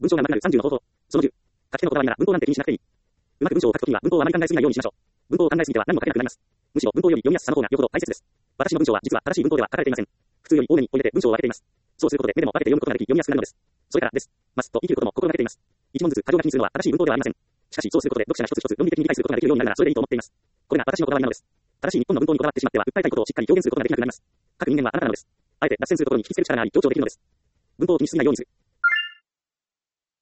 文章が上手くなる30の方法。その10。書き手のこだわりなら文法なんて気にしなくていい。うまく文章を書くときには文法をあまり考えすぎないようにしましょう。文法を考えすぎては何も書けなくなります。むしろ文法より読みやすさの方がよほど大切です。私の文章は実は正しい文法では書かれていません。普通より多めに置いて文章を分けています。そうすることで目でも分けて読むことができ読みやすくなるのです。それからです。ますと言い切ることも心がけています。一問ずつ箇条書きにするのは正しい文法ではありません。しかしそうすることで読者が一つ一つ論理的に理解することができるようになるならそれでいいと思っています。これが私のこだわりなのです。正しい日本の文法にこだわってしまっては訴えたいことをしっかり表現することができなくなります。書く人間はあなたなのです。あえて脱線するところに引きつける力があり強調できるのです。文法を気にしすぎないようにする。